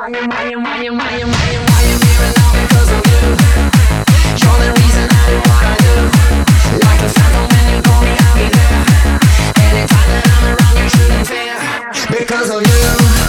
here now because of you. You're the reason I do what I do. Like a phantom when you call me, I'll be there. Anytime that I'm around, you shouldn't fear. Because of you.